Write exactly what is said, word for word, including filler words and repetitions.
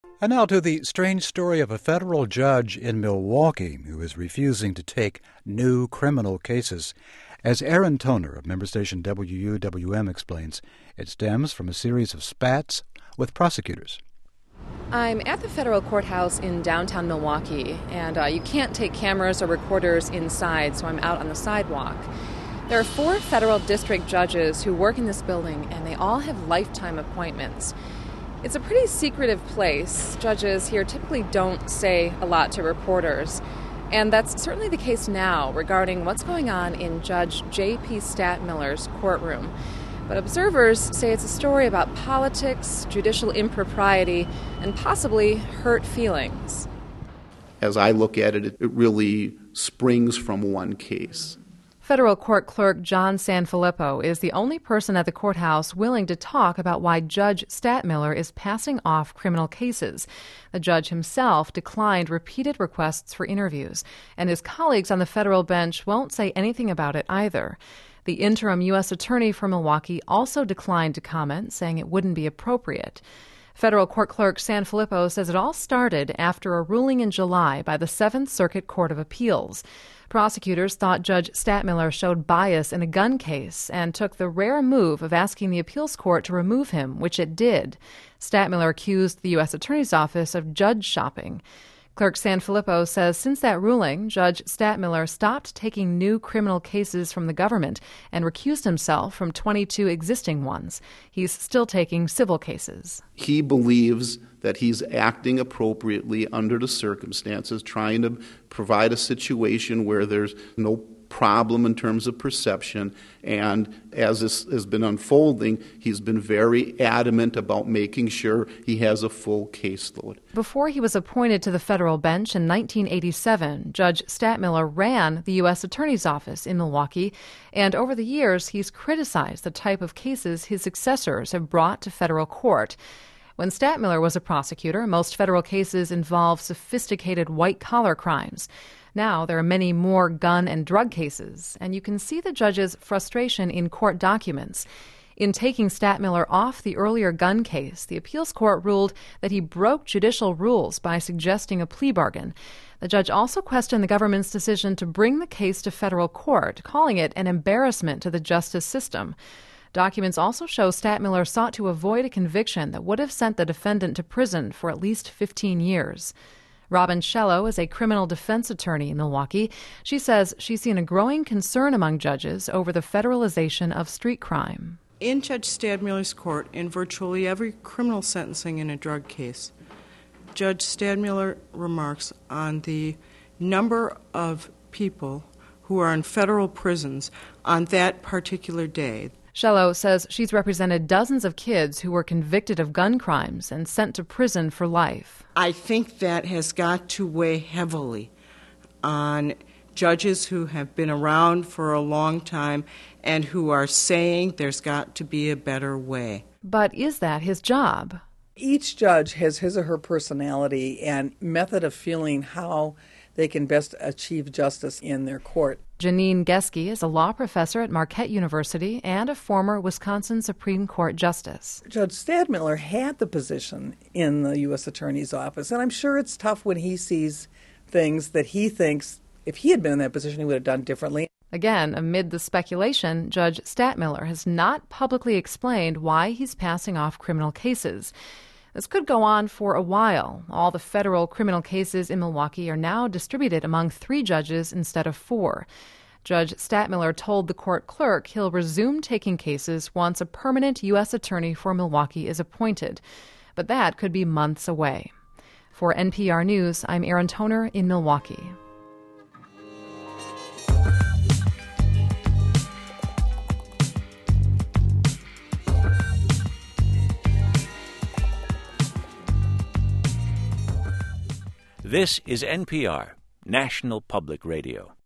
And now to the strange story of a federal judge in Milwaukee who is refusing to take new criminal cases. As Aaron Toner of member station W U W M explains, it stems from a series of spats with prosecutors. I'm at the federal courthouse in downtown Milwaukee, and uh, you can't take cameras or recorders inside, so I'm out on the sidewalk. There are four federal district judges who work in this building, and they all have lifetime appointments. It's a pretty secretive place. Judges here typically don't say a lot to reporters. And that's certainly the case now regarding what's going on in Judge J P Stadtmiller's courtroom. But observers say it's a story about politics, judicial impropriety, and possibly hurt feelings. As I look at it, it really springs from one case. Federal Court Clerk John Sanfilippo is the only person at the courthouse willing to talk about why Judge Stadtmiller is passing off criminal cases. The judge himself declined repeated requests for interviews, and his colleagues on the federal bench won't say anything about it either. The interim U S attorney for Milwaukee also declined to comment, saying it wouldn't be appropriate. Federal Court Clerk Sanfilippo says it all started after a ruling in July by the Seventh Circuit Court of Appeals. Prosecutors thought Judge Stadtmiller showed bias in a gun case and took the rare move of asking the appeals court to remove him, which it did. Stadtmiller accused the U S Attorney's Office of judge shopping. Clerk Sanfilippo says since that ruling, Judge Stadtmiller stopped taking new criminal cases from the government and recused himself from twenty-two existing ones. He's still taking civil cases. He believes that he's acting appropriately under the circumstances, trying to provide a situation where there's no problem in terms of perception. And as this has been unfolding, he's been very adamant about making sure he has a full caseload. Before he was appointed to the federal bench in nineteen eighty-seven, Judge Stadtmiller ran the U S Attorney's Office in Milwaukee, and over the years he's criticized the type of cases his successors have brought to federal court. When Stadtmiller was a prosecutor, most federal cases involved sophisticated white-collar crimes. Now there are many more gun and drug cases, and you can see the judge's frustration in court documents. In taking Stadtmiller off the earlier gun case, the appeals court ruled that he broke judicial rules by suggesting a plea bargain. The judge also questioned the government's decision to bring the case to federal court, calling it an embarrassment to the justice system. Documents also show Stadtmiller sought to avoid a conviction that would have sent the defendant to prison for at least fifteen years. Robin Schello is a criminal defense attorney in Milwaukee. She says she's seen a growing concern among judges over the federalization of street crime. In Judge Stadtmiller's court, in virtually every criminal sentencing in a drug case, Judge Stadtmiller remarks on the number of people who are in federal prisons on that particular day. Schello says she's represented dozens of kids who were convicted of gun crimes and sent to prison for life. I think that has got to weigh heavily on judges who have been around for a long time and who are saying there's got to be a better way. But is that his job? Each judge has his or her personality and method of feeling how they can best achieve justice in their court. Janine Geske is a law professor at Marquette University and a former Wisconsin Supreme Court justice. Judge Stadtmiller had the position in the U S Attorney's Office, and I'm sure it's tough when he sees things that he thinks if he had been in that position he would have done differently. Again, amid the speculation, Judge Stadtmiller has not publicly explained why he's passing off criminal cases. This could go on for a while. All the federal criminal cases in Milwaukee are now distributed among three judges instead of four. Judge Stadtmiller told the court clerk he'll resume taking cases once a permanent U S attorney for Milwaukee is appointed. But that could be months away. For N P R News, I'm Aaron Toner in Milwaukee. This is N P R, National Public Radio.